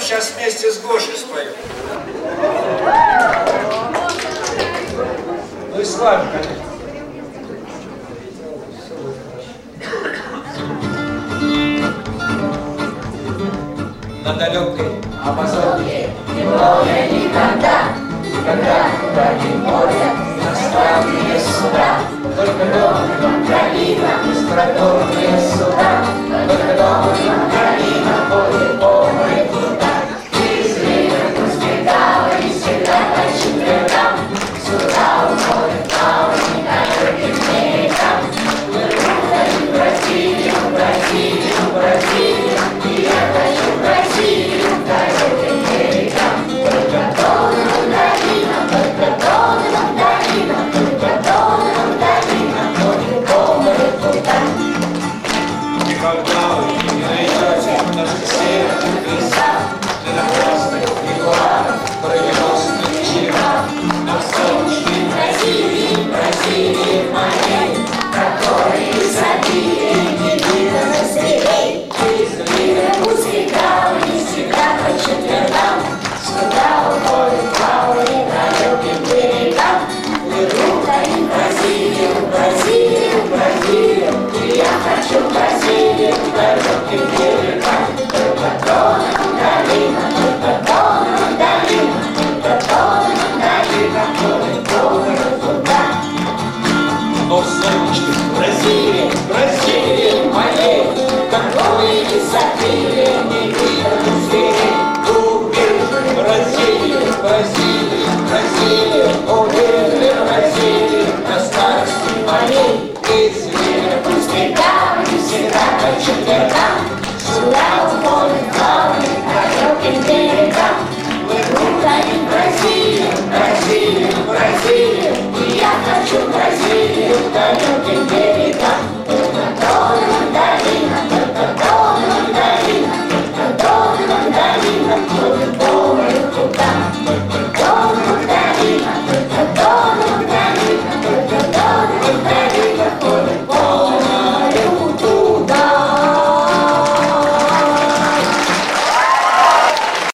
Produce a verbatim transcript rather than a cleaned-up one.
сейчас вместе с Гошей споем. Ну и с вами, конечно. На далекой Амазонке не было никогда, никогда туда не ходят иностранные суда. Только дома Украина, быстродорные суда. Только дома Украина,